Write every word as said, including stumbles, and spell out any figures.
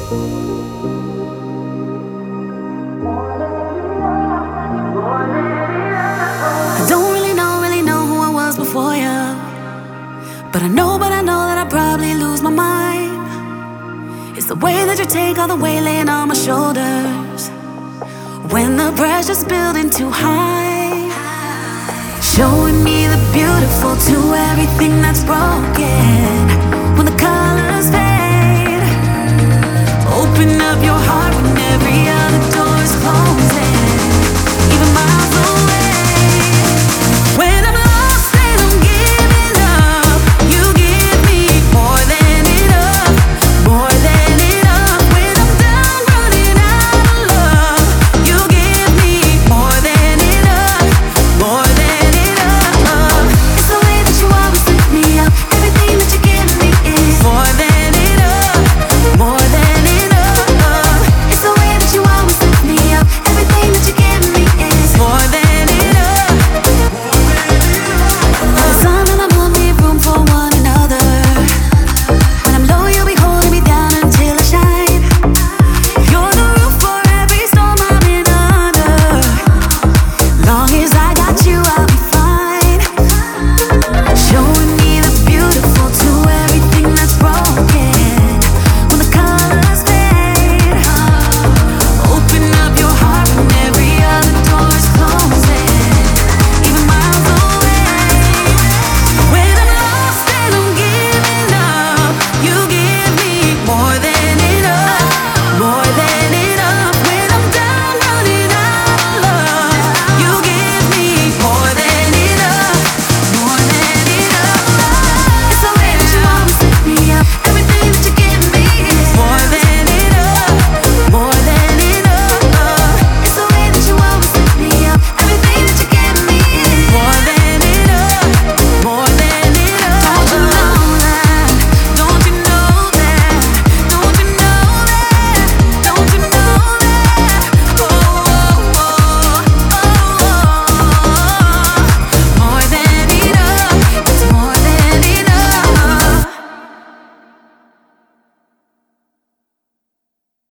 I don't really know, really know who I was before you, but I know, but I know that I probably lose my mind. It's the way that you take all the weight laying on my shoulders when the pressure's building too high. Showing me the beautiful to everything that's broken.